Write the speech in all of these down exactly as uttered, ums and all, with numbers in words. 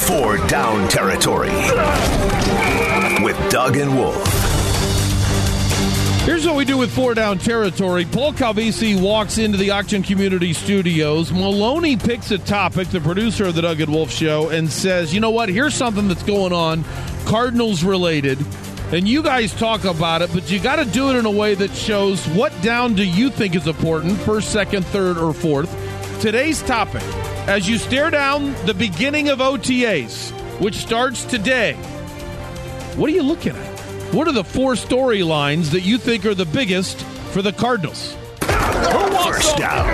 Four Down Territory with Doug and Wolf. Here's what we do with Four Down Territory. Paul Calvisi walks into the Auction Community Studios. Maloney picks a topic, the producer of the Doug and Wolf Show, and says, you know what, here's something that's going on, Cardinals related, and you guys talk about it, but you got to do it in a way that shows what down do you think is important, first, second, third, or fourth. Today's topic, as you stare down the beginning of O T As, which starts today, what are you looking at? What are the four storylines that you think are the biggest for the Cardinals? First down.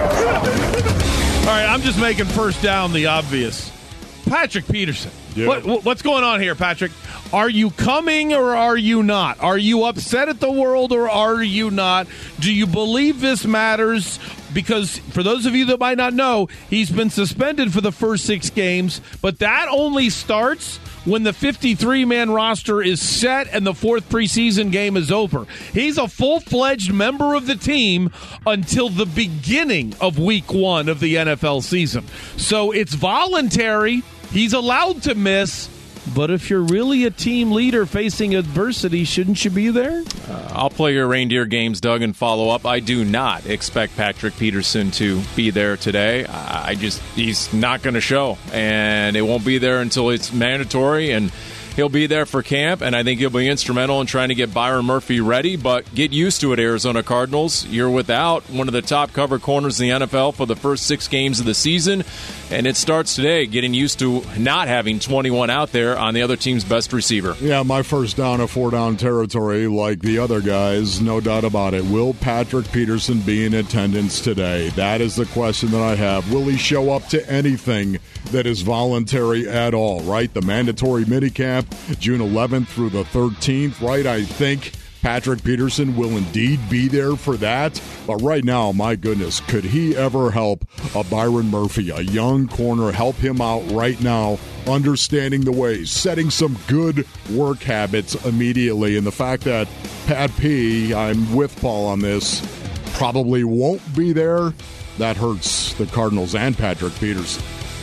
All right, I'm just making first down the obvious. Patrick Peterson. Yeah. What, what's going on here, Patrick? Are you coming or are you not? Are you upset at the world or are you not? Do you believe this matters? Because for those of you that might not know, he's been suspended for the first six games, but that only starts when the fifty-three man roster is set and the fourth preseason game is over. He's a full-fledged member of the team until the beginning of week one of the N F L season. So it's voluntary. He's allowed to miss. But if you're really a team leader facing adversity, shouldn't you be there? Uh, I'll play your reindeer games, Doug, and follow up. I do not expect Patrick Peterson to be there today. I just, he's not going to show, and it won't be there until it's mandatory, and he'll be there for camp, and I think he'll be instrumental in trying to get Byron Murphy ready, but get used to it, Arizona Cardinals. You're without one of the top cover corners in the N F L for the first six games of the season, and it starts today, getting used to not having twenty-one out there on the other team's best receiver. Yeah, my first down of four down territory, like the other guys, no doubt about it. Will Patrick Peterson be in attendance today? That is the question that I have. Will he show up to anything that is voluntary at all, right? The mandatory minicamp, June eleventh through the thirteenth, right? I think Patrick Peterson will indeed be there for that. But right now, my goodness, could he ever help a Byron Murphy, a young corner, help him out right now, understanding the ways, setting some good work habits immediately. And the fact that Pat P, I'm with Paul on this, probably won't be there, that hurts the Cardinals and Patrick Peterson.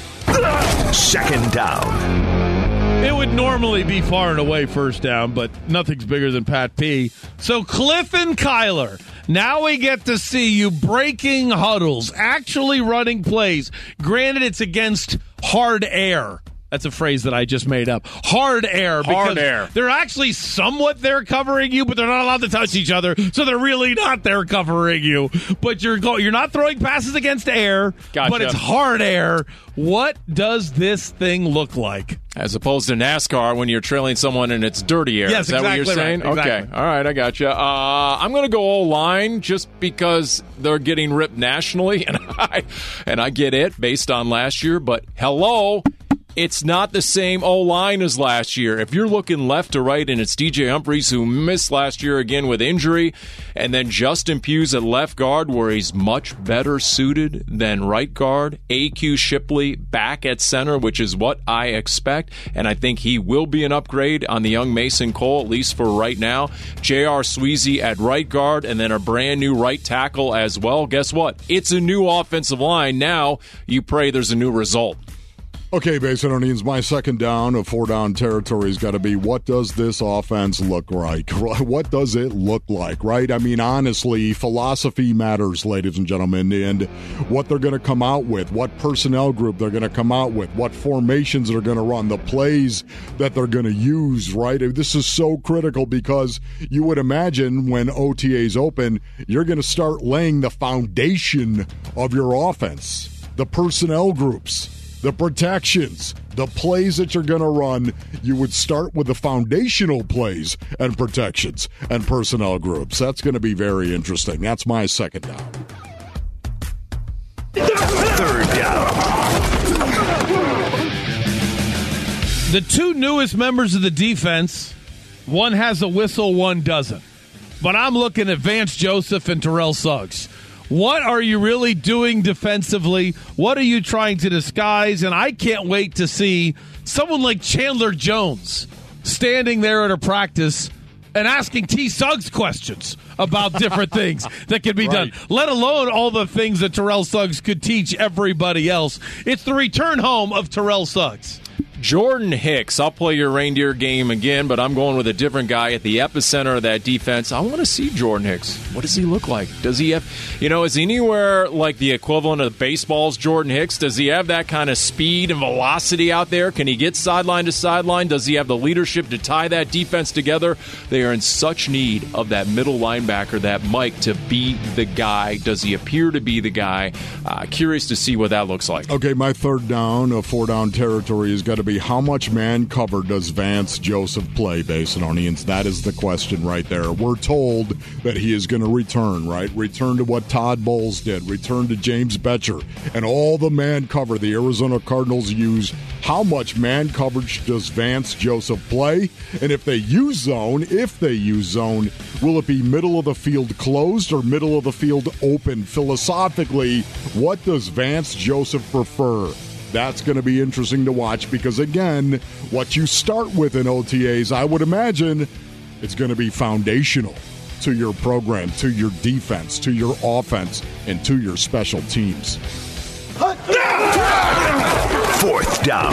Second down. It would normally be far and away first down, but nothing's bigger than Pat P. So Cliff and Kyler, now we get to see you breaking huddles, actually running plays. Granted, it's against hard air. That's a phrase that I just made up. Hard air. Hard air. They're actually somewhat there covering you, but they're not allowed to touch each other, so they're really not there covering you. But you're go- you're not throwing passes against air, Gotcha. But it's hard air. What does this thing look like? As opposed to NASCAR when you're trailing someone and it's dirty air. Yes, Is that exactly what you're saying? right, exactly. Okay. All right, I got you. Uh, I'm going to go O-line just because they're getting ripped nationally, and I, and I get it based on last year, but hello, it's not the same O-line as last year. If you're looking left to right, and it's D J Humphries, who missed last year again with injury, and then Justin Pugh's at left guard, where he's much better suited than right guard. A Q Shipley back at center, which is what I expect, and I think he will be an upgrade on the young Mason Cole, at least for right now. J R. Sweezy at right guard, and then a brand new right tackle as well. Guess what? It's a new offensive line. Now you pray there's a new result. Okay, Basinonians, my second down of four down territory has got to be, what does this offense look like? What does it look like, right? I mean, honestly, philosophy matters, ladies and gentlemen, and what they're going to come out with, what personnel group they're going to come out with, what formations they're going to run, the plays that they're going to use, right? This is so critical because you would imagine when O T As open, you're going to start laying the foundation of your offense, the personnel groups, the protections, the plays that you're going to run. You would start with the foundational plays and protections and personnel groups. That's going to be very interesting. That's my second down. Third down. The two newest members of the defense, one has a whistle, one doesn't. But I'm looking at Vance Joseph and Terrell Suggs. What are you really doing defensively? What are you trying to disguise? And I can't wait to see someone like Chandler Jones standing there at a practice and asking T. Suggs questions about different things that can be right. done, let alone all the things that Terrell Suggs could teach everybody else. It's the return home of Terrell Suggs. Jordan Hicks. I'll play your reindeer game again, but I'm going with a different guy at the epicenter of that defense. I want to see Jordan Hicks. What does he look like? Does he have, you know, is he anywhere like the equivalent of baseball's Jordan Hicks? Does he have that kind of speed and velocity out there? Can he get sideline to sideline? Does he have the leadership to tie that defense together? They are in such need of that middle linebacker, that Mike, to be the guy. Does he appear to be the guy? Uh, curious to see what that looks like. Okay, my third down of four down territory has got to be, how much man cover does Vance Joseph play, Basinonians? That is the question right there. We're told that he is going to return, right? Return to what Todd Bowles did. Return to James Betcher. And all the man cover the Arizona Cardinals use. How much man coverage does Vance Joseph play? And if they use zone, if they use zone, will it be middle of the field closed or middle of the field open? Philosophically, what does Vance Joseph prefer? That's going to be interesting to watch because, again, what you start with in O T As, I would imagine it's going to be foundational to your program, to your defense, to your offense, and to your special teams. Fourth down.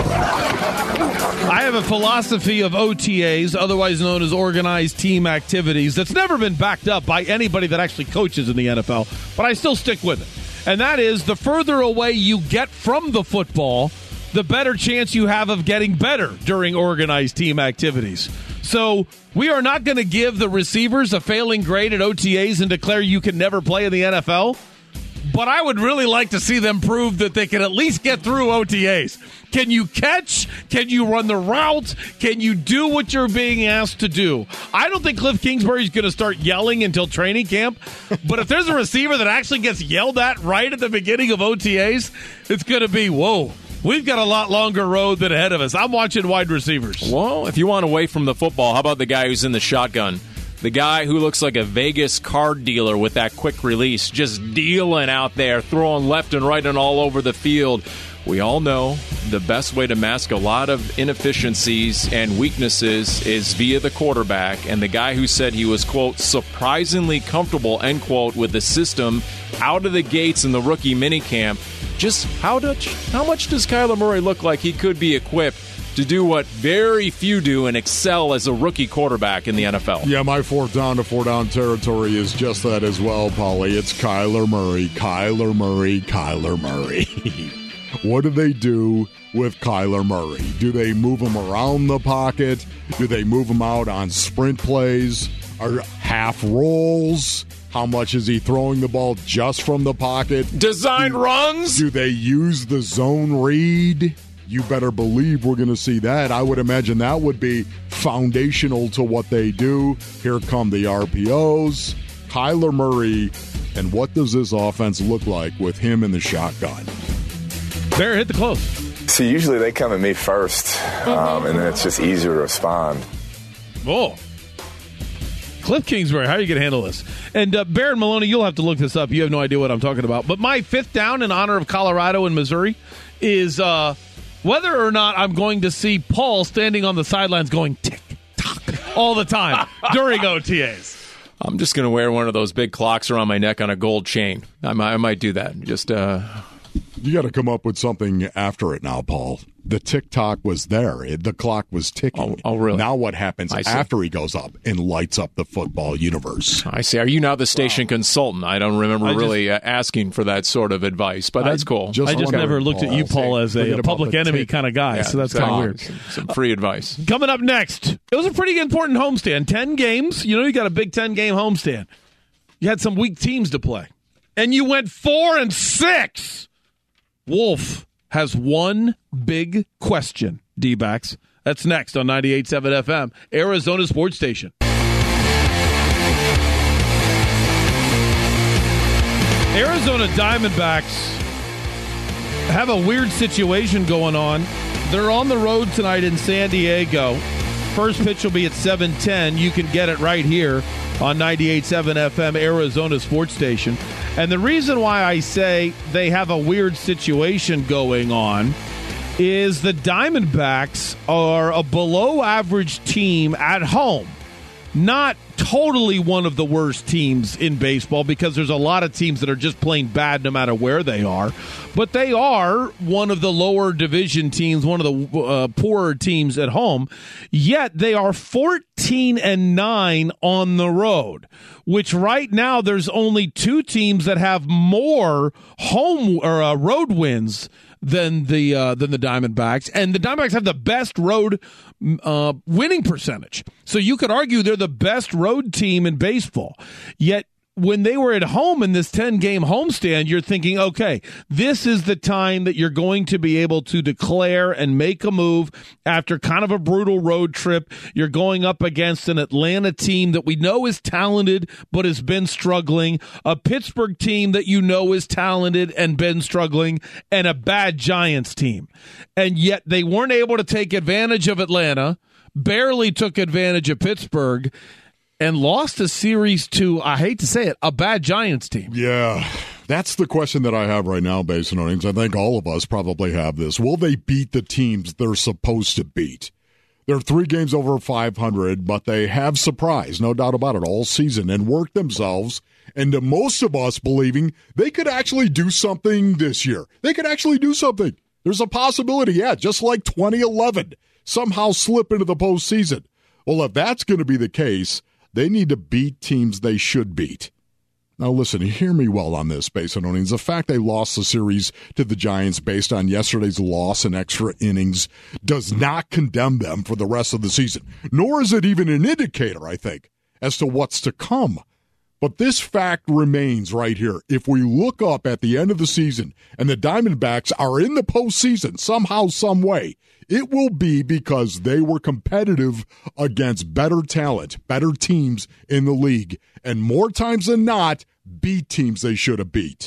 I have a philosophy of O T As, otherwise known as organized team activities, that's never been backed up by anybody that actually coaches in the N F L, but I still stick with it. And that is, the further away you get from the football, the better chance you have of getting better during organized team activities. So we are not going to give the receivers a failing grade at O T As and declare you can never play in the N F L. But I would really like to see them prove that they can at least get through O T As. Can you catch? Can you run the route? Can you do what you're being asked to do? I don't think Cliff Kingsbury's going to start yelling until training camp. But if there's a receiver that actually gets yelled at right at the beginning of O T As, it's going to be, whoa, we've got a lot longer road than ahead of us. I'm watching wide receivers. Well, if you want away from the football, how about the guy who's in the shotgun? The guy who looks like a Vegas card dealer with that quick release, just dealing out there, throwing left and right and all over the field. We all know the best way to mask a lot of inefficiencies and weaknesses is via the quarterback. And the guy who said he was, quote, surprisingly comfortable, end quote, with the system out of the gates in the rookie minicamp. Just how much, how much does Kyler Murray look like he could be equipped to do what very few do and excel as a rookie quarterback in the N F L? Yeah, my fourth down to four down territory is just that as well, Paulie. It's Kyler Murray, Kyler Murray, Kyler Murray. What do they do with Kyler Murray? Do they move him around the pocket? Do they move him out on sprint plays? Or half rolls? How much is he throwing the ball just from the pocket? Design do, runs? Do they use the zone read? You better believe we're going to see that. I would imagine that would be foundational to what they do. Here come the R P Os. Kyler Murray, and what does this offense look like with him in the shotgun? Bear, hit the close. See, usually they come at me first, um, and then it's just easier to respond. Oh. Cliff Kingsbury, how are you going to handle this? And uh, Bear and Maloney, you'll have to look this up. You have no idea what I'm talking about. But my fifth down in honor of Colorado and Missouri is uh, whether or not I'm going to see Paul standing on the sidelines going tick-tock all the time during O T As. I'm just going to wear one of those big clocks around my neck on a gold chain. I might, I might do that. Just uh You got to come up with something after it now, Paul. The tick-tock was there. It, the clock was ticking. Oh, oh, really? Now what happens after he goes up and lights up the football universe? I see. Are you now the station wow. consultant? I don't remember I really just, uh, asking for that sort of advice, but that's I cool. Just I just never looked Paul. at you, Paul, as a, a public enemy tick. kind of guy, yeah, so that's kind of weird. Some, some free advice. Coming up next, it was a pretty important homestand. Ten games. You know, you got a Big Ten-game homestand. You had some weak teams to play. And you went four and six. Wolf has one big question, D-backs. That's next on ninety-eight point seven F M, Arizona Sports Station. Arizona Diamondbacks have a weird situation going on. They're on the road tonight in San Diego. First pitch will be at seven ten. You can get it right here on ninety-eight point seven F M, Arizona Sports Station. And the reason why I say they have a weird situation going on is the Diamondbacks are a below-average team at home. not totally one of the worst teams in baseball because there's a lot of teams that are just plain bad no matter where they are. But they are one of the lower division teams, one of the uh, poorer teams at home. Yet they are fourteen and nine on the road, which right now there's only two teams that have more home or uh, road wins than the uh, than the Diamondbacks, and the Diamondbacks have the best road uh, winning percentage. So you could argue they're the best road team in baseball. Yet when they were at home in this ten-game homestand, you're thinking, okay, this is the time that you're going to be able to declare and make a move after kind of a brutal road trip. You're going up against an Atlanta team that we know is talented but has been struggling, a Pittsburgh team that you know is talented and been struggling, and a bad Giants team. And yet they weren't able to take advantage of Atlanta, barely took advantage of Pittsburgh, and lost a series to, I hate to say it, a bad Giants team. Yeah, that's the question that I have right now, Basin Earnings. I think all of us probably have this. Will they beat the teams they're supposed to beat? They're three games over five hundred, but they have surprised, no doubt about it, all season and worked themselves into most of us believing they could actually do something this year. They could actually do something. There's a possibility, yeah, just like twenty eleven, somehow slip into the postseason. Well, if that's going to be the case, they need to beat teams they should beat. Now, listen, hear me well on this, Basin Earnings. The fact they lost the series to the Giants based on yesterday's loss in extra innings does not condemn them for the rest of the season, nor is it even an indicator, I think, as to what's to come. But this fact remains right here. If we look up at the end of the season and the Diamondbacks are in the postseason somehow, some way, it will be because they were competitive against better talent, better teams in the league, and more times than not, beat teams they should have beat.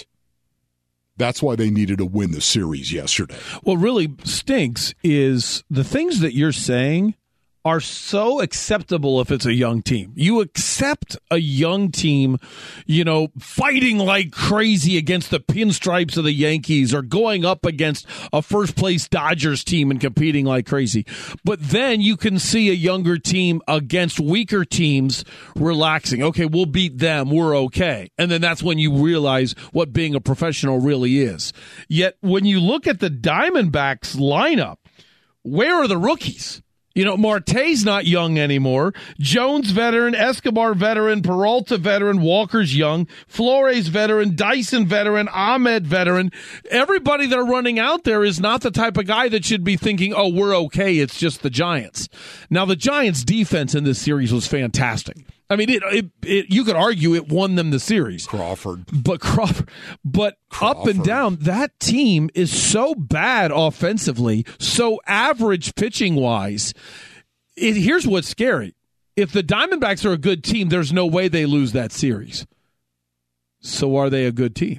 That's why they needed to win the series yesterday. What really stinks is the things that you're saying are so acceptable if it's a young team. You accept a young team, you know, fighting like crazy against the pinstripes of the Yankees or going up against a first-place Dodgers team and competing like crazy. But then you can see a younger team against weaker teams relaxing. Okay, we'll beat them. We're okay. And then that's when you realize what being a professional really is. Yet when you look at the Diamondbacks lineup, where are the rookies? You know, Marte's not young anymore. Jones veteran, Escobar veteran, Peralta veteran, Walker's young, Flores veteran, Dyson veteran, Ahmed veteran. Everybody that are running out there is not the type of guy that should be thinking, oh, we're okay, it's just the Giants. Now, the Giants' defense in this series was fantastic. I mean, it, it, it, you could argue it won them the series. Crawford. But Crawford, but Crawford. Up and down, that team is so bad offensively, so average pitching-wise. It, here's what's scary. If the Diamondbacks are a good team, there's no way they lose that series. So are they a good team?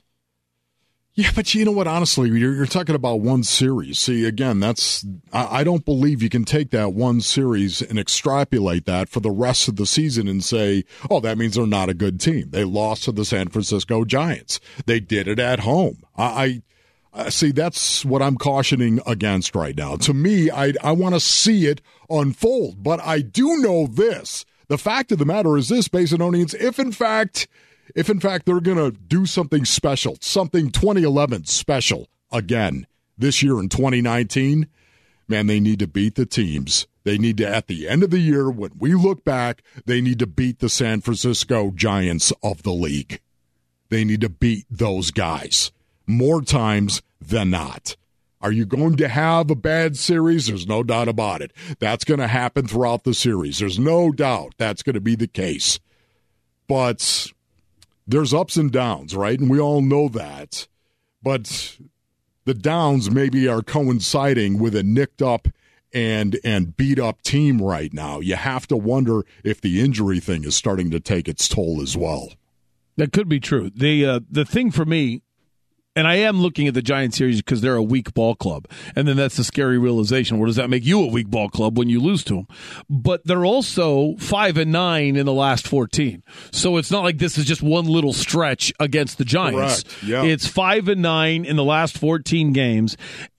Yeah, but you know what? Honestly, you're, you're talking about one series. See, again, that's I, I don't believe you can take that one series and extrapolate that for the rest of the season and say, oh, that means they're not a good team. They lost to the San Francisco Giants. They did it at home. I, I uh, see, that's what I'm cautioning against right now. To me, I, I want to see it unfold. But I do know this. The fact of the matter is this, Basin Onions, if in fact... If, in fact, they're going to do something special, something twenty eleven special again this year in twenty nineteen, man, they need to beat the teams. They need to, at the end of the year, when we look back, they need to beat the San Francisco Giants of the league. They need to beat those guys more times than not. Are you going to have a bad series? There's no doubt about it. That's going to happen throughout the series. There's no doubt that's going to be the case. But... there's ups and downs, right? And we all know that. But the downs maybe are coinciding with a nicked up and and beat up team right now. You have to wonder if the injury thing is starting to take its toll as well. That could be true. The uh, the thing for me, And I am looking at the Giants series because they're a weak ball club. And then that's the scary realization. Where does that make you a weak ball club when you lose to them? But they're also five and nine in the last fourteen. So it's not like this is just one little stretch against the Giants. Correct. Yeah. It's five and nine in the last fourteen games.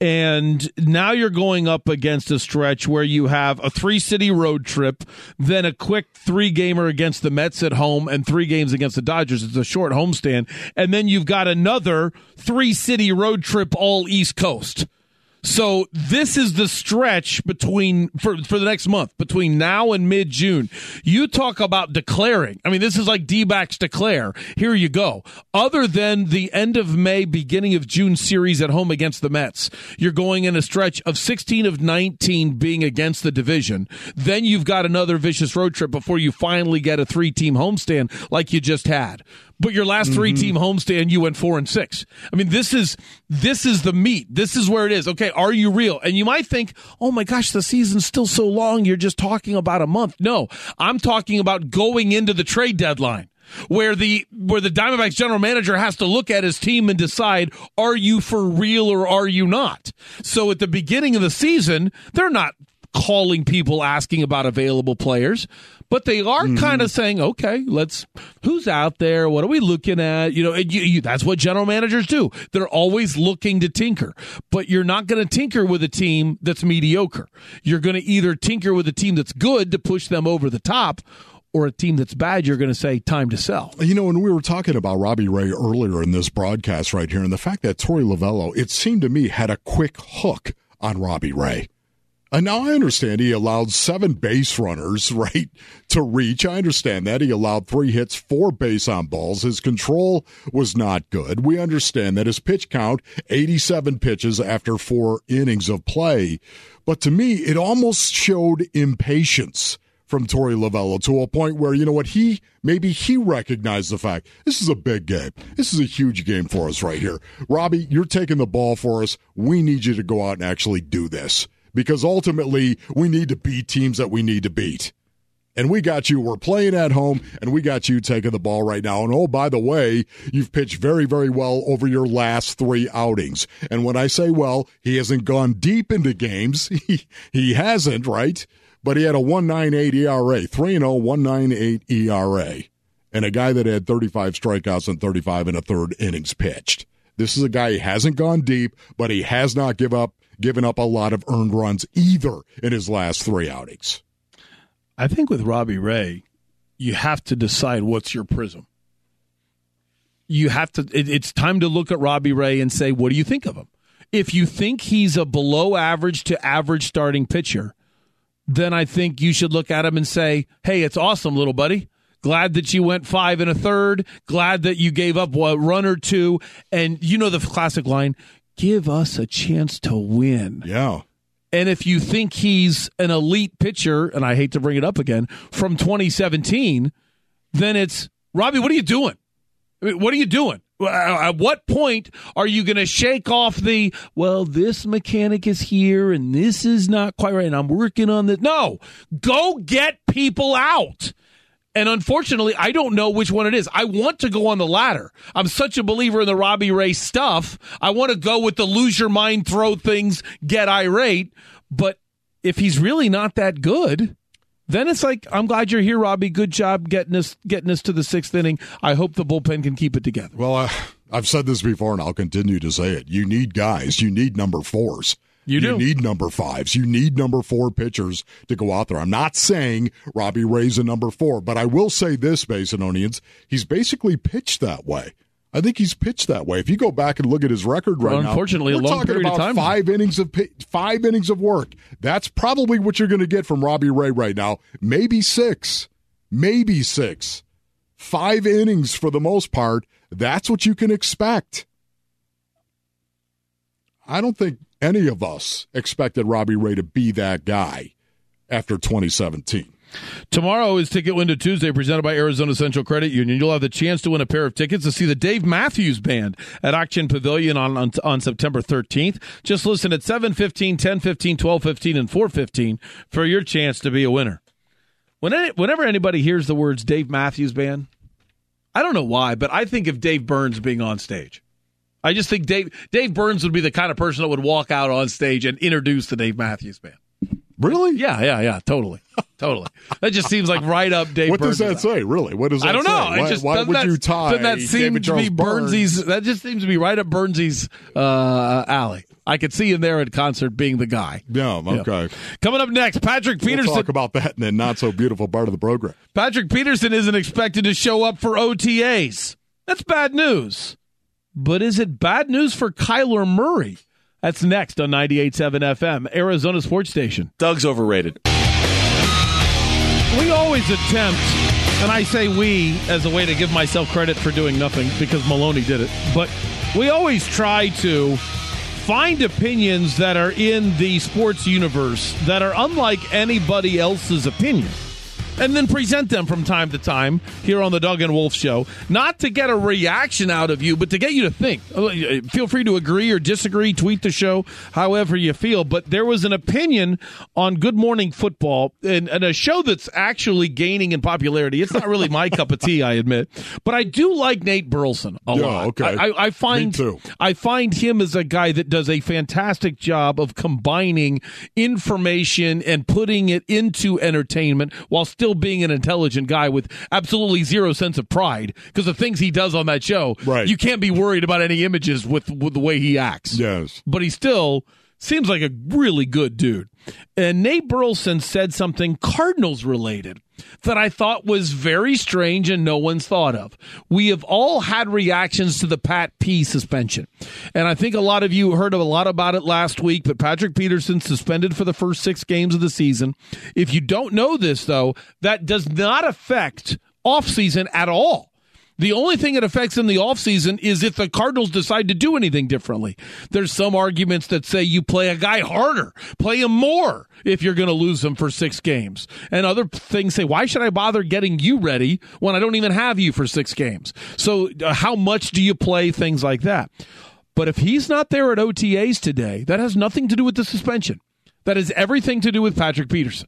And now you're going up against a stretch where you have a three-city road trip, then a quick three-gamer against the Mets at home, and three games against the Dodgers. It's a short homestand. And then you've got another three-city road trip all East Coast. So this is the stretch between for, for the next month, between now and mid-June. You talk about declaring. I mean, this is like D-backs declare. Here you go. Other than the end of May, beginning of June series at home against the Mets, you're going in a stretch of sixteen of nineteen being against the division. Then you've got another vicious road trip before you finally get a three-team homestand like you just had. But your last three-team mm-hmm. homestand, you went four and six. I mean, this is this is the meat. This is where it is. Okay, are you real? And you might think, oh my gosh, the season's still so long. You're just talking about a month. No, I'm talking about going into the trade deadline, where the where the Diamondbacks general manager has to look at his team and decide, are you for real or are you not? So at the beginning of the season, they're not calling people asking about available players, but they are mm-hmm. kind of saying, okay, let's, who's out there? What are we looking at? You know, and you, you, that's what general managers do. They're always looking to tinker, but you're not going to tinker with a team that's mediocre. You're going to either tinker with a team that's good to push them over the top, or a team that's bad, you're going to say, time to sell. You know, when we were talking about Robbie Ray earlier in this broadcast right here, and the fact that Torey Lovullo, it seemed to me, had a quick hook on Robbie Ray. And now I understand he allowed seven base runners, right, to reach. I understand that. He allowed three hits, four base on balls. His control was not good. We understand that his pitch count, eighty-seven pitches after four innings of play. But to me, it almost showed impatience from Torey Lovullo to a point where, you know what, he maybe he recognized the fact, this is a big game. This is a huge game for us right here. Robbie, you're taking the ball for us. We need you to go out and actually do this. Because ultimately, we need to beat teams that we need to beat. And we got you. We're playing at home, and we got you taking the ball right now. And, oh, by the way, you've pitched very, very well over your last three outings. And when I say well, he hasn't gone deep into games. He, he hasn't, right? But he had a one point nine eight E R A, three and oh, one point nine eight E R A. And a guy that had thirty-five strikeouts and thirty-five and a third innings pitched. This is a guy who hasn't gone deep, but he has not give up. given up a lot of earned runs either in his last three outings. I think with Robbie Ray, you have to decide what's your prism. You have to. It, it's time to look at Robbie Ray and say, what do you think of him? If you think he's a below average to average starting pitcher, then I think you should look at him and say, hey, it's awesome, little buddy. Glad that you went five and a third. Glad that you gave up a run or two. And you know the classic line, give us a chance to win. Yeah. And if you think he's an elite pitcher, and I hate to bring it up again, from twenty seventeen, then it's, Robbie, what are you doing? I mean, what are you doing? At what point are you going to shake off the, well, this mechanic is here and this is not quite right and I'm working on this? No, go get people out. And unfortunately, I don't know which one it is. I want to go on the latter. I'm such a believer in the Robbie Ray stuff. I want to go with the lose your mind, throw things, get irate. But if he's really not that good, then it's like, I'm glad you're here, Robbie. Good job getting us getting us to the sixth inning. I hope the bullpen can keep it together. Well, uh, I've said this before, and I'll continue to say it. You need guys. You need number fours. You do. You need number fives. You need number four pitchers to go out there. I'm not saying Robbie Ray's a number four, but I will say this, Basinonians, he's basically pitched that way. I think he's pitched that way. If you go back and look at his record right well, now, unfortunately, we're a long talking period about of time. five innings of five innings of work. That's probably what you're going to get from Robbie Ray right now. Maybe six, maybe six, five innings for the most part. That's what you can expect. I don't think any of us expected Robbie Ray to be that guy after twenty seventeen. Tomorrow is Ticket Window Tuesday, presented by Arizona Central Credit Union. You'll have the chance to win a pair of tickets to see the Dave Matthews Band at Auction Pavilion on, on, on September thirteenth. Just listen at seven fifteen, ten fifteen, twelve fifteen, and four fifteen for your chance to be a winner. When any, whenever anybody hears the words Dave Matthews Band, I don't know why, but I think of Dave Burns being on stage. I just think Dave Dave Burns would be the kind of person that would walk out on stage and introduce the Dave Matthews Band. Really? Yeah, yeah, yeah, totally. Totally. That just seems like right up Dave What Burns. does that say, really? What does that I don't know. say? It Why, just, why would that, you tie that seem David to be Charles Burnsy's, Burns? that just seems to be right up Burnsy's uh, alley. I could see him there at concert being the guy. Yeah, okay. Yeah. Coming up next, Patrick Peterson. We'll talk about that in a not-so-beautiful part of the program. Patrick Peterson isn't expected to show up for O T As. That's bad news. But is it bad news for Kyler Murray? That's next on ninety-eight point seven F M, Arizona Sports Station. Doug's overrated. We always attempt, and I say we as a way to give myself credit for doing nothing because Maloney did it, but we always try to find opinions that are in the sports universe that are unlike anybody else's opinion, and then present them from time to time here on the Doug and Wolf Show, not to get a reaction out of you, but to get you to think. Feel free to agree or disagree, tweet the show however you feel, but there was an opinion on Good Morning Football, and, and a show that's actually gaining in popularity. It's not really my cup of tea, I admit, but I do like Nate Burleson a Yeah, lot. okay. I, I, I find, Me too. I find him as a guy that does a fantastic job of combining information and putting it into entertainment while still being an intelligent guy with absolutely zero sense of pride, because the things he does on that show, right. You can't be worried about any images with, with the way he acts. Yes. But he still seems like a really good dude. And Nate Burleson said something Cardinals related that I thought was very strange and no one's thought of. We have all had reactions to the Pat P suspension. And I think a lot of you heard a lot about it last week, but Patrick Peterson suspended for the first six games of the season. If you don't know this, though, that does not affect offseason at all. The only thing that affects in the offseason is if the Cardinals decide to do anything differently. There's some arguments that say you play a guy harder, play him more if you're going to lose him for six games. And other things say, why should I bother getting you ready when I don't even have you for six games? So uh, how much do you play? Things like that. But if he's not there at O T As today, that has nothing to do with the suspension. That has everything to do with Patrick Peterson.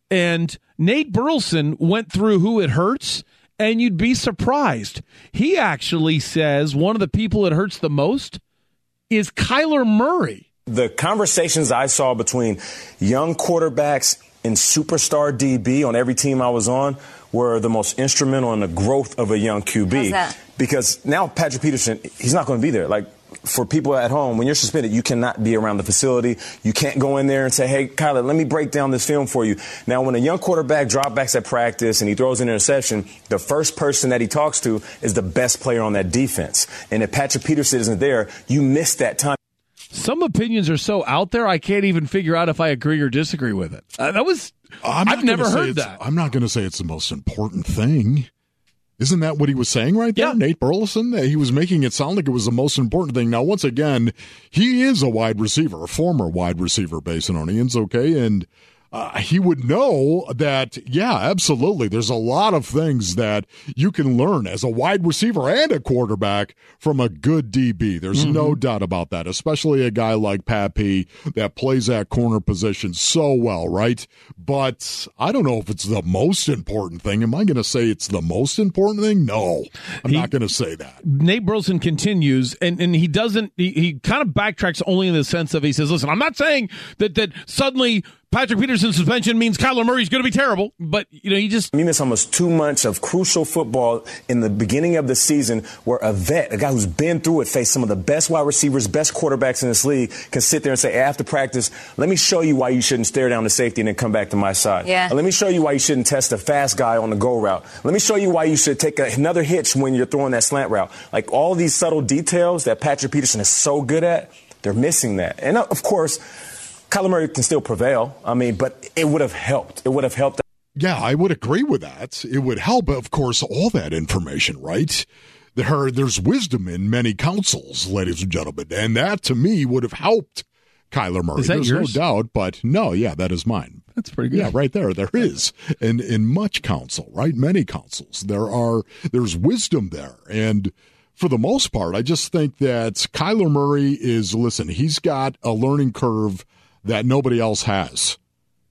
And Nate Burleson went through who it hurts, and you'd be surprised. He actually says one of the people it hurts the most is Kyler Murray. The conversations I saw between young quarterbacks and superstar D B on every team I was on were the most instrumental in the growth of a young Q B. How's that? Because now Patrick Peterson, he's not going to be there. Like, for people at home, when you're suspended, you cannot be around the facility. You can't go in there and say, hey, Kyler, let me break down this film for you. Now, when a young quarterback drop backs at practice and he throws an interception, the first person that he talks to is the best player on that defense. And if Patrick Peterson isn't there, you miss that time. Some opinions are so out there, I can't even figure out if I agree or disagree with it. Uh, that was, I'm I've never heard it's- that. I'm not going to say it's the most important thing. Isn't that what he was saying right there, Yeah. Nate Burleson? He was making it sound like it was the most important thing. Now, once again, he is a wide receiver, a former wide receiver, Basinonians, okay? And uh, he would know that, yeah, absolutely. There's a lot of things that you can learn as a wide receiver and a quarterback from a good D B. There's mm-hmm. no doubt about that, especially a guy like Pat P that plays that corner position so well, right? But I don't know if it's the most important thing. Am I going to say it's the most important thing? No, I'm He- not going to say that. Nate Burleson continues, and, and he doesn't, he, he kind of backtracks only in the sense of he says, listen, I'm not saying that, that suddenly Patrick Peterson's suspension means Kyler Murray's going to be terrible, but, you know, he just... You miss almost two months of crucial football in the beginning of the season where a vet, a guy who's been through it, faced some of the best wide receivers, best quarterbacks in this league, can sit there and say, after practice, let me show you why you shouldn't stare down the safety and then come back to my side. Yeah. Let me show you why you shouldn't test a fast guy on the go route. Let me show you why you should take a, another hitch when you're throwing that slant route. Like, all these subtle details that Patrick Peterson is so good at, they're missing that. And, of course, Kyler Murray can still prevail. I mean, but it would have helped. It would have helped. Yeah, I would agree with that. It would help, of course, all that information, right? There, there's wisdom in many counsels, ladies and gentlemen, and that, to me, would have helped Kyler Murray. Is that There's yours? no doubt, but no, yeah, that is mine. That's pretty good. Yeah, right there. There is. And in much counsel, right? Many counsels. There are, there's wisdom there. And for the most part, I just think that Kyler Murray is, listen, he's got a learning curve that nobody else has.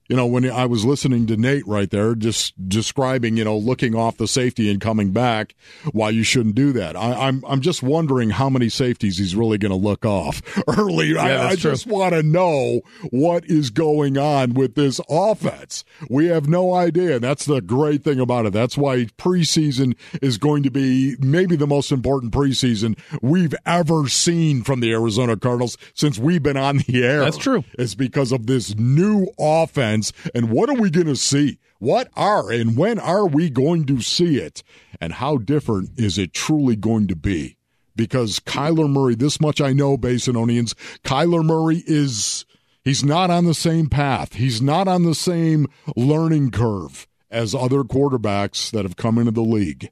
You know, when I was listening to Nate right there, just describing, you know, looking off the safety and coming back, why you shouldn't do that. I, I'm I'm just wondering how many safeties he's really going to look off early. Yeah, I, I just want to know what is going on with this offense. We have no idea. That's the great thing about it. That's why preseason is going to be maybe the most important preseason we've ever seen from the Arizona Cardinals since we've been on the air. That's true. It's because of this new offense. And what are we going to see? What are and when are we going to see it? And how different is it truly going to be? Because Kyler Murray, this much I know, Basinonians, Kyler Murray is, he's not on the same path. He's not on the same learning curve as other quarterbacks that have come into the league.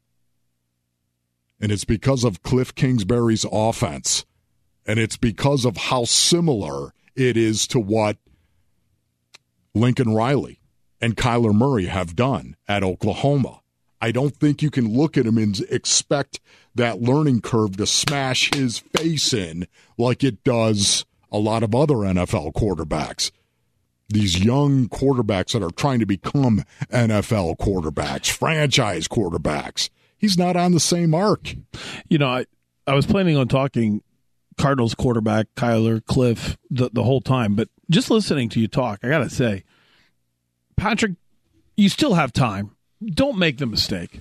And it's because of Cliff Kingsbury's offense. And it's because of how similar it is to what Lincoln Riley and Kyler Murray have done at Oklahoma. I don't think you can look at him and expect that learning curve to smash his face in like it does a lot of other N F L quarterbacks. These young quarterbacks that are trying to become N F L quarterbacks, franchise quarterbacks. He's not on the same arc. You know, I, I was planning on talking Cardinals quarterback, Kyler, Cliff, the, the whole time, but just listening to you talk, I got to say, Patrick, you still have time. Don't make the mistake.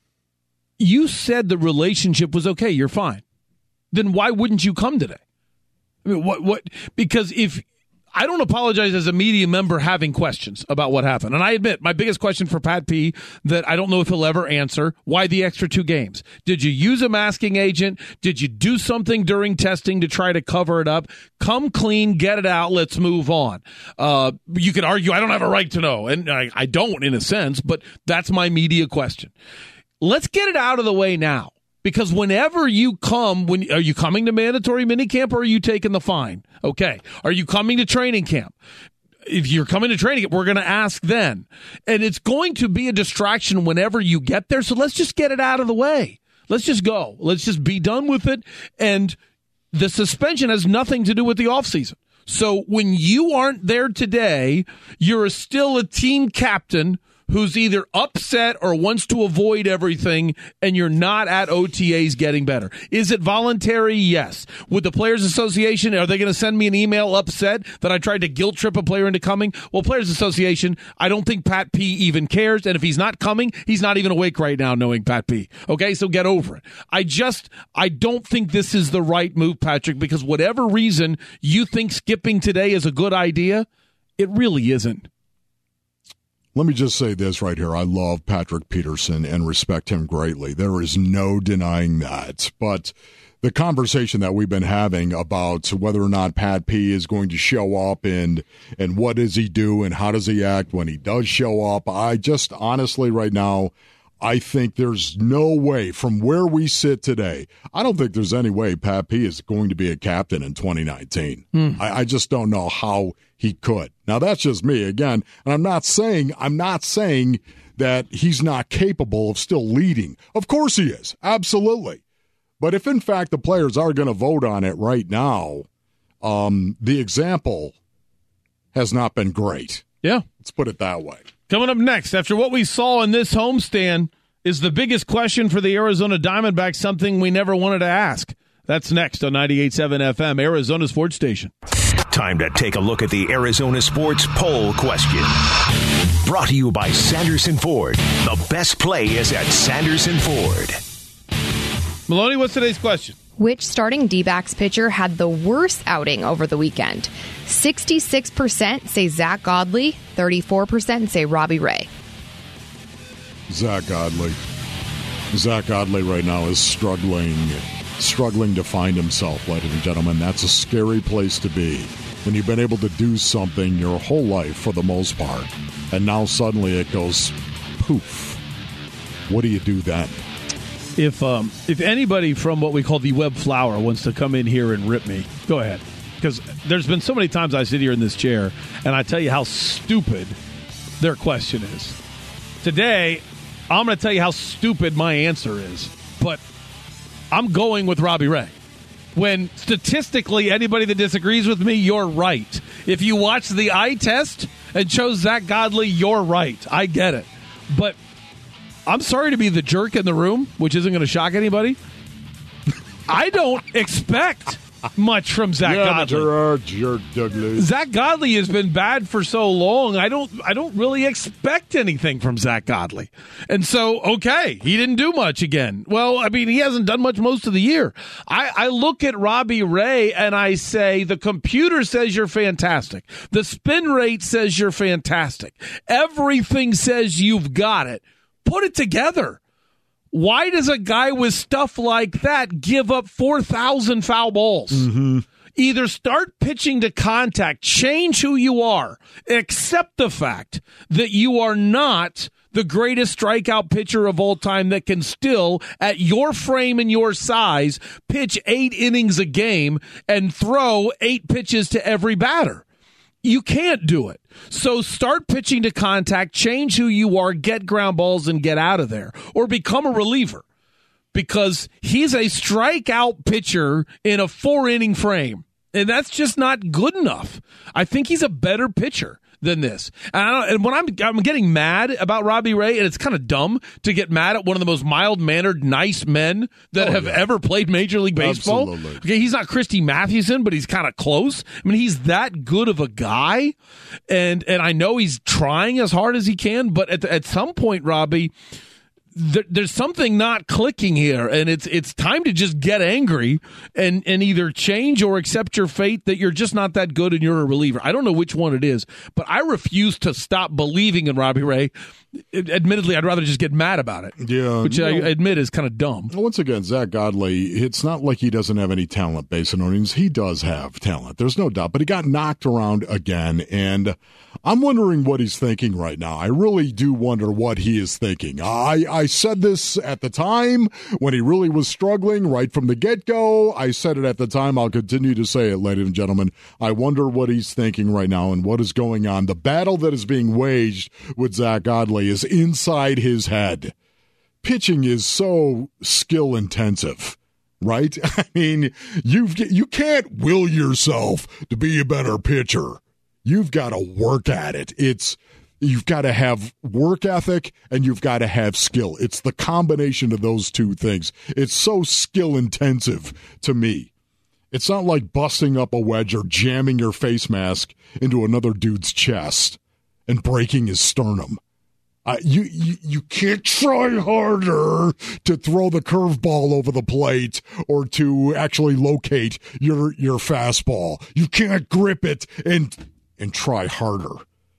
You said the relationship was okay. You're fine. Then why wouldn't you come today? I mean, what? What? Because if I don't apologize as a media member having questions about what happened, and I admit my biggest question for Pat P that I don't know if he'll ever answer: why the extra two games? Did you use a masking agent? Did you do something during testing to try to cover it up? Come clean, get it out. Let's move on. Uh, you could argue I don't have a right to know, and I, I don't in a sense, but that's my media question. Let's get it out of the way now. Because whenever you come, when are you coming to mandatory minicamp or are you taking the fine? Okay. Are you coming to training camp? If you're coming to training camp, we're going to ask then. And it's going to be a distraction whenever you get there. So let's just get it out of the way. Let's just go. Let's just be done with it. And the suspension has nothing to do with the offseason. So when you aren't there today, you're still a team captain who's either upset or wants to avoid everything, and you're not at O T As getting better. Is it voluntary? Yes. With the Players Association, are they going to send me an email upset that I tried to guilt trip a player into coming? Well, Players Association, I don't think Pat P even cares, and if he's not coming, he's not even awake right now knowing Pat P. Okay, so get over it. I just, I don't think this is the right move, Patrick, because whatever reason you think skipping today is a good idea, it really isn't. Let me just say this right here. I love Patrick Peterson and respect him greatly. There is no denying that. But the conversation that we've been having about whether or not Pat P is going to show up and and what does he do and how does he act when he does show up, I just honestly right now, I think there's no way from where we sit today. I don't think there's any way Pat P is going to be a captain in twenty nineteen. Mm. I, I just don't know how he could. Now that's just me again, and I'm not saying I'm not saying that he's not capable of still leading. Of course he is, absolutely. But if in fact the players are going to vote on it right now, um, the example has not been great. Yeah, let's put it that way. Coming up next, after what we saw in this homestand, is the biggest question for the Arizona Diamondbacks something we never wanted to ask? That's next on ninety-eight point seven F M, Arizona Sports Station. Time to take a look at the Arizona Sports Poll question. Brought to you by Sanderson Ford. The best play is at Sanderson Ford. Maloney, what's today's question? Which starting D-backs pitcher had the worst outing over the weekend? sixty-six percent say Zach Godley, thirty-four percent say Robbie Ray. Zach Godley. Zach Godley right now is struggling, struggling to find himself, ladies and gentlemen. That's a scary place to be when you've been able to do something your whole life for the most part, and now suddenly it goes poof. What do you do then? If um, if anybody from what we call the web flower wants to come in here and rip me, go ahead. Because there's been so many times I sit here in this chair and I tell you how stupid their question is. Today, I'm going to tell you how stupid my answer is. But I'm going with Robbie Ray. When statistically anybody that disagrees with me, you're right. If you watch the eye test and chose Zach Godley, you're right. I get it. But I'm sorry to be the jerk in the room, which isn't going to shock anybody. I don't expect much from Zach yeah, Godley. Jerk Douglas. Zach Godley has been bad for so long. I don't I don't really expect anything from Zach Godley. And so, okay, he didn't do much again. Well, I mean, he hasn't done much most of the year. I, I look at Robbie Ray and I say, the computer says you're fantastic. The spin rate says you're fantastic. Everything says you've got it. Put it together. Why does a guy with stuff like that give up four thousand foul balls? Mm-hmm. Either start pitching to contact, change who you are, accept the fact that you are not the greatest strikeout pitcher of all time that can still, at your frame and your size, pitch eight innings a game and throw eight pitches to every batter. You can't do it. So start pitching to contact, change who you are, get ground balls, and get out of there. Or become a reliever. Because he's a strikeout pitcher in a four-inning frame. And that's just not good enough. I think he's a better pitcher than this. And, I don't, and when I'm, I'm getting mad about Robbie Ray, and it's kind of dumb to get mad at one of the most mild-mannered, nice men that oh, have yeah. ever played Major League Baseball. Absolutely. Okay, he's not Christy Mathewson, but he's kind of close. I mean, he's that good of a guy, and and I know he's trying as hard as he can, but at, at some point, Robbie, There, there's something not clicking here, and it's it's time to just get angry and, and either change or accept your fate that you're just not that good and you're a reliever. I don't know which one it is, but I refuse to stop believing in Robbie Ray. Admittedly, I'd rather just get mad about it. Yeah, which I know, admit is kind of dumb. Once again, Zach Godley, it's not like he doesn't have any talent, Basin Onions. He does have talent. There's no doubt, but he got knocked around again, and I'm wondering what he's thinking right now. I really do wonder what he is thinking. I, I said this at the time when he really was struggling right from the get-go. I said it at the time. I'll continue to say it, ladies and gentlemen. I wonder what he's thinking right now and what is going on. The battle that is being waged with Zach Godley is inside his head. Pitching is so skill intensive, right? I mean, you've you can't will yourself to be a better pitcher. You've got to work at it. It's you've got to have work ethic and you've got to have skill. It's the combination of those two things. It's so skill intensive to me. It's not like busting up a wedge or jamming your face mask into another dude's chest and breaking his sternum. Uh, you, you you can't try harder to throw the curveball over the plate or to actually locate your your fastball. You can't grip it and and try harder.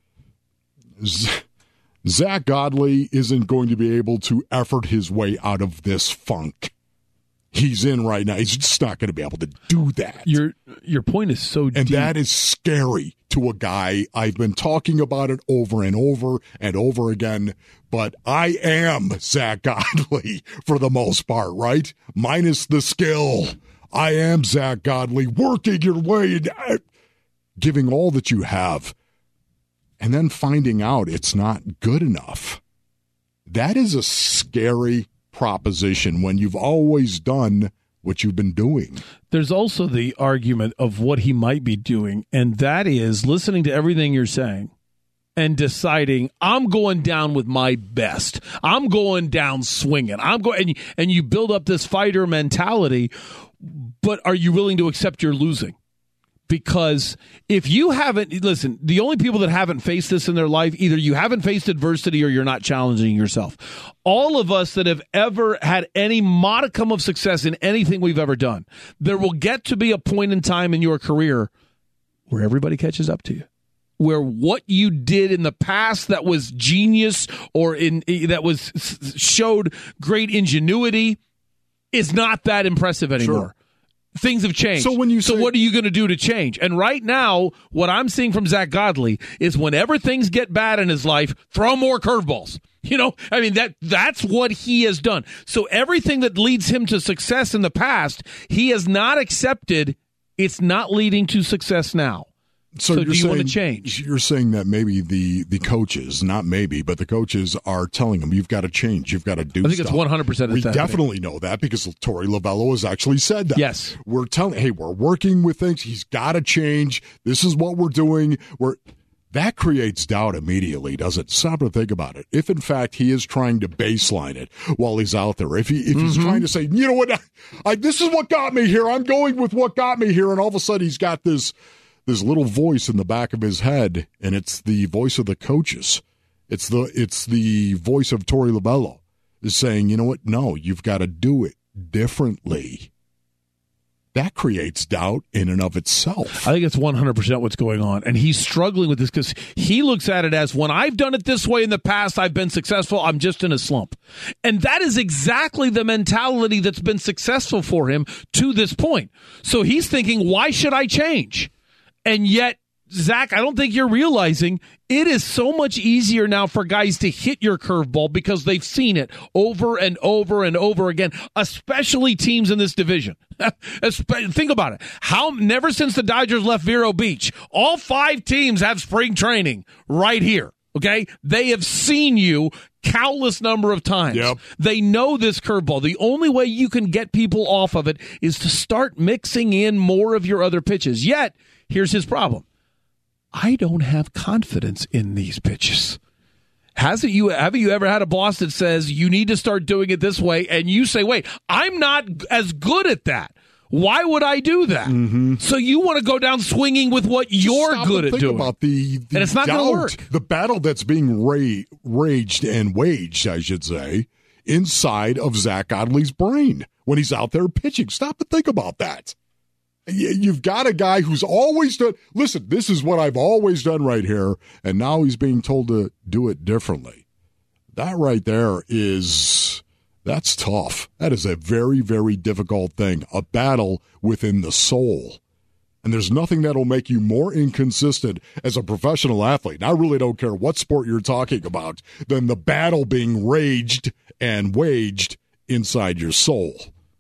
Z- Zach Godley isn't going to be able to effort his way out of this funk he's in right now. He's just not going to be able to do that. Your your point is so deep. And that is scary to a guy. I've been talking about it over and over and over again, but I am Zach Godley for the most part, right? Minus the skill. I am Zach Godley, working your way and giving all that you have, and then finding out it's not good enough. That is a scary proposition when you've always done what you've been doing. There's also the argument of what he might be doing, and that is listening to everything you're saying and deciding, I'm going down with my best. I'm going down swinging. I'm going, and you, and you build up this fighter mentality, but are you willing to accept you're losing? Because if you haven't, listen, the only people that haven't faced this in their life, either you haven't faced adversity or you're not challenging yourself. All of us that have ever had any modicum of success in anything we've ever done, there will get to be a point in time in your career where everybody catches up to you, where what you did in the past that was genius or in that was showed great ingenuity is not that impressive anymore. Sure. Things have changed. So when you so say, what are you going to do to change? And right now, what I'm seeing from Zach Godley is whenever things get bad in his life, throw more curveballs. You know, I mean, that that's what he has done. So everything that leads him to success in the past, he has not accepted. It's not leading to success now. So, so you're do you saying, want to change? You're saying that maybe the, the coaches, not maybe, but the coaches are telling him, you've got to change, you've got to do I think stuff. it's one hundred percent. We definitely know that because Torey Lovello has actually said that. Yes. We're telling, hey, we're working with things. He's got to change. This is what we're doing. We're that creates doubt immediately, doesn't it? Stop and think about it. If, in fact, he is trying to baseline it while he's out there, if he if he's mm-hmm. trying to say, you know what, I, I, this is what got me here, I'm going with what got me here, and all of a sudden he's got this this little voice in the back of his head, and it's the voice of the coaches. It's the it's the voice of Torey Lovullo is saying, you know what, no, you've got to do it differently. That creates doubt in and of itself. I think it's one hundred percent what's going on. And he's struggling with this because he looks at it as, when I've done it this way in the past, I've been successful, I'm just in a slump. And that is exactly the mentality that's been successful for him to this point. So he's thinking, why should I change? And yet, Zach, I don't think you're realizing it is so much easier now for guys to hit your curveball because they've seen it over and over and over again, especially teams in this division. Think about it. How never since the Dodgers left Vero Beach, all five teams have spring training right here. Okay? They have seen you countless number of times. Yep. They know this curveball. The only way you can get people off of it is to start mixing in more of your other pitches. Yet, here's his problem. I don't have confidence in these pitches. Hasn't you? Haven't you ever had a boss that says you need to start doing it this way, and you say, "Wait, I'm not as good at that. Why would I do that?" Mm-hmm. So you want to go down swinging with what you're Stop good and at think doing, about the, the and it's not going to work. The battle that's being ra- raged and waged, I should say, inside of Zach Godley's brain when he's out there pitching. Stop and think about that. You've got a guy who's always done, listen, this is what I've always done right here, and now he's being told to do it differently. That right there is, that's tough. That is a very, very difficult thing, a battle within the soul. And there's nothing that'll make you more inconsistent as a professional athlete, and I really don't care what sport you're talking about, than the battle being raged and waged inside your soul.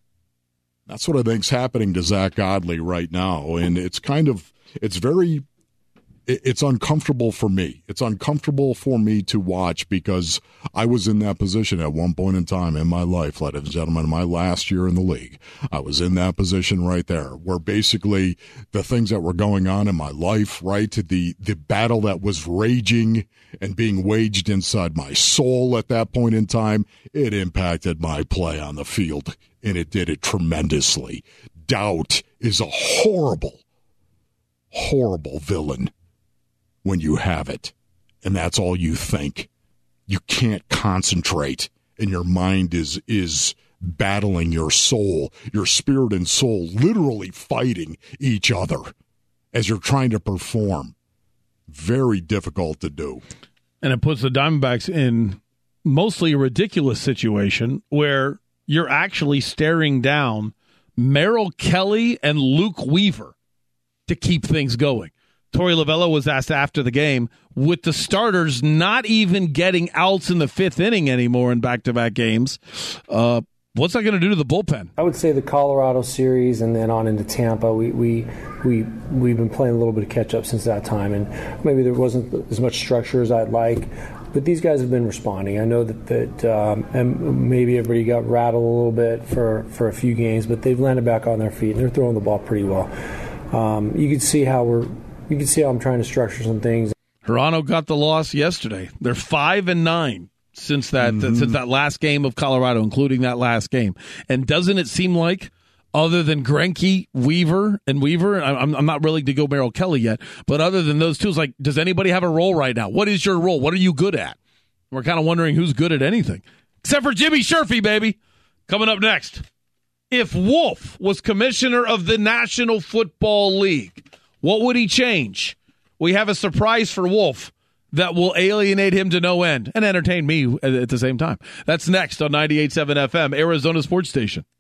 That's what I think's happening to Zach Godley right now, and it's kind of, it's very, it's uncomfortable for me. It's uncomfortable for me to watch because I was in that position at one point in time in my life, ladies and gentlemen, my last year in the league. I was in that position right there where basically the things that were going on in my life, right, the, the battle that was raging and being waged inside my soul at that point in time, it impacted my play on the field. And it did it tremendously. Doubt is a horrible, horrible villain when you have it. And that's all you think. You can't concentrate. And your mind is is battling your soul, your spirit and soul, literally fighting each other as you're trying to perform. Very difficult to do. And it puts the Diamondbacks in mostly a ridiculous situation where you're actually staring down Merrill Kelly and Luke Weaver to keep things going. Torey Lovullo was asked after the game, with the starters not even getting outs in the fifth inning anymore in back-to-back games, uh, what's that going to do to the bullpen? I would say the Colorado series and then on into Tampa, we, we, we, we've been playing a little bit of catch-up since that time, and maybe there wasn't as much structure as I'd like. But these guys have been responding. I know that, that um, and maybe everybody got rattled a little bit for, for a few games, but they've landed back on their feet, and they're throwing the ball pretty well. Um, you can see how we're you can see how I'm trying to structure some things. Hirano got the loss yesterday. They're five and nine since that mm-hmm. since that last game of Colorado, including that last game. And doesn't it seem like, other than Greinke, Weaver, and Weaver, I'm, I'm not really to go Merrill Kelly yet, but other than those two, it's like, does anybody have a role right now? What is your role? What are you good at? We're kind of wondering who's good at anything. Except for Jimmy Sherfy, baby. Coming up next. If Wolf was commissioner of the National Football League, what would he change? We have a surprise for Wolf that will alienate him to no end and entertain me at the same time. That's next on ninety-eight point seven F M, Arizona Sports Station.